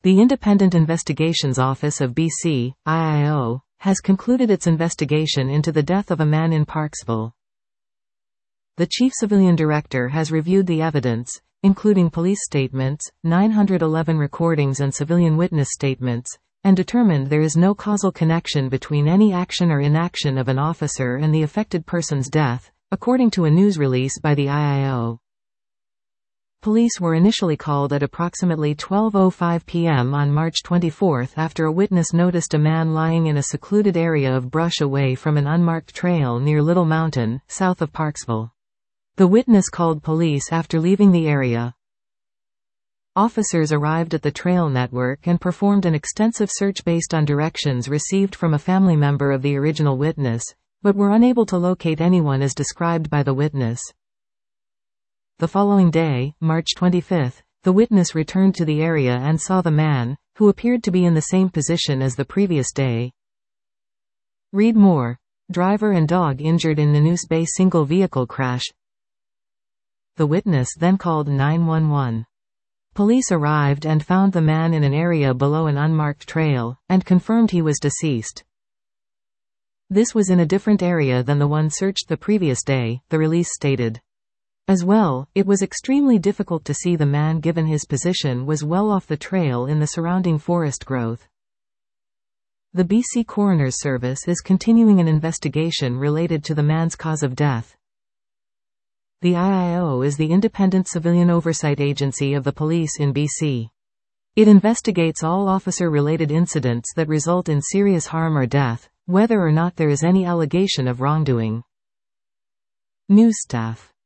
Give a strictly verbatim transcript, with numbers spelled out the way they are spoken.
The Independent Investigations Office of B C, I I O, has concluded its investigation into the death of a man in Parksville. The Chief Civilian Director has reviewed the evidence, including police statements, nine hundred eleven recordings and civilian witness statements, and determined there is no causal connection between any action or inaction of an officer and the affected person's death, according to a news release by the I I O. Police were initially called at approximately twelve oh five p m on March twenty-fourth after a witness noticed a man lying in a secluded area of brush away from an unmarked trail near Little Mountain, south of Parksville. The witness called police after leaving the area. Officers arrived at the trail network and performed an extensive search based on directions received from a family member of the original witness, but were unable to locate anyone as described by the witness. The following day, March twenty-fifth, the witness returned to the area and saw the man, who appeared to be in the same position as the previous day. Read more. Driver and dog injured in Nanoose Bay single vehicle crash. The witness then called nine one one. Police arrived and found the man in an area below an unmarked trail, and confirmed he was deceased. This was in a different area than the one searched the previous day, the release stated. As well, it was extremely difficult to see the man given his position was well off the trail in the surrounding forest growth. The B C Coroner's Service is continuing an investigation related to the man's cause of death. The I I O is the independent civilian oversight agency of the police in B C. It investigates all officer-related incidents that result in serious harm or death, whether or not there is any allegation of wrongdoing. News staff.